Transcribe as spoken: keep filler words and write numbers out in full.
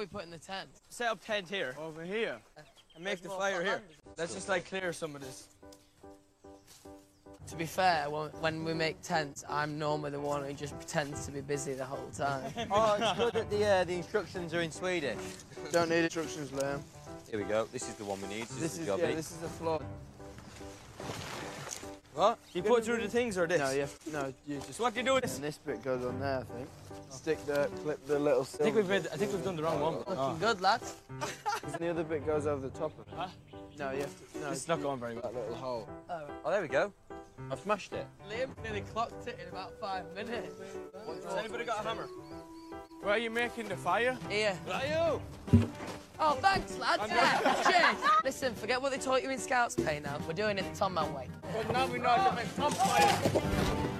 we putting the tent? Set up tent here. Over here. And make the fire here. Let's just like clear some of this. To be fair, when, when we make tents, I'm normally the one who just pretends to be busy the whole time. Oh, it's good that the, uh, the instructions are in Swedish. Don't need instructions, Liam. Here we go. This is the one we need. This, This is is, the yeah, jobby. this is the floor. What? You put it through the things or this? No, you have, no, you just... So what do you do with this? And this bit goes on there, I think. Stick the, clip the little I silver. think we've made, I think we've done the wrong one. Looking Oh. good, lads. And the other bit goes over the top of it. Huh? No, you have to... No, This is not going very well. that little hole. Oh. Oh, there we go. I've smashed it. Liam nearly clocked it in about five minutes. Has anybody got a hammer? Where are you making the fire? Here. Ryu! Oh, thanks, lads. Yeah. Cheers. Listen, forget what they taught you in Scouts pay now. We're doing it the Tom Man way. But now we know how to make some fire.